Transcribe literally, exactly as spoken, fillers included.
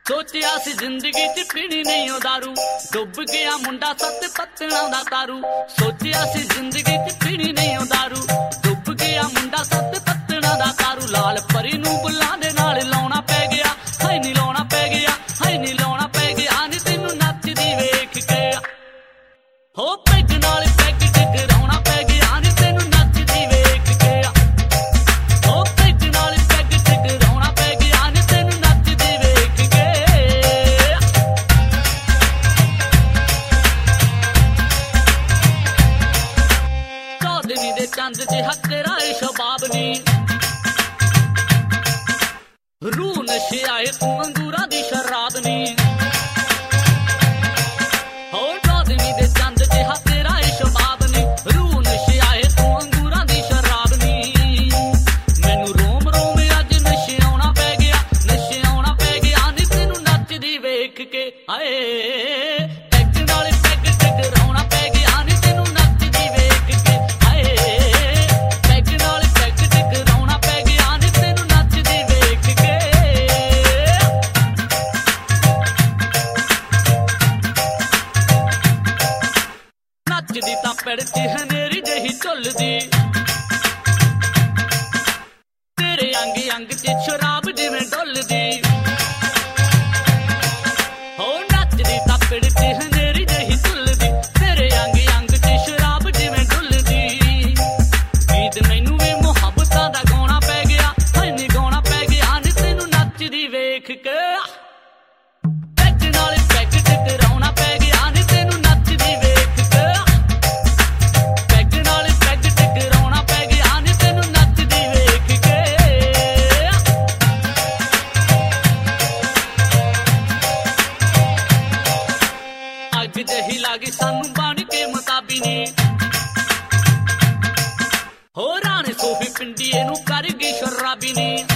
सोचिया सी जिंदगी च पीनी नहीं ओ दारू, डुब गया मुंडा सत पत्तणा दा तारू। सोचिया सी जिंदगी च पीनी नहीं ओ दारू, डुब गया मुंडा सत पत्तणा दा तारू। लाल परी नूं बुल्लां दे नाल लाउणा पै गया, हाय नी लाउणा पै गया, हाय नी लाउणा पै गया नी तैनूं नचदी वेख के। हो पैग नाल पैग टकराउणा पै गया नी तैनूं नचदी वेख के। हो पैग नाल पैग टकराउणा पै गया नी तैनूं नचदी वेख के। चौधरी दे चंद जिहा तेरा ए शबाब नी, रूह नशे आए तू अंगूरा दी शराब नी। हो चौधरी दे चंद जिहा तेरा ए शबाब नी, रूह नशे आए तू अंगूरा दी शराब नी। मैनू रोम रोम अज नशे आउणा पै गया, नशे आउणा पै गया नी तैनूं नचदी वेख के। हाय पैग नाल पैग टकराउणा पै गया नी तैनूं नचदी वेख के। हाय पैग नाल पैग टकराउणा पै गया नी तैनूं नचदी वेख के। नचदी तां पैड़ च हनेरी जही झुलदी, तेरे अंग अंग च शराब जिवें डुलदी। हो नचदी तां पैड़ च हनेरी जही झुलदी, तेरे अंग अंग च शराब जिवें डुलदी। गीत मैनूं वी मुहब्बतां दा गाउणा पै गया, हाय नी गाउणा पै गया नी तैनूं नचदी वेख के। पैग नाल पैग टकराउणा पै गया नी तैनूं नचदी वेख के। पैग नाल पैग टकराउणा पै गया नी तैनूं नचदी वेख के। अग जही लागी सानू बन के मुताबी नी, हो राणे सोफी पिंडी नूं कर गई शराबी नी।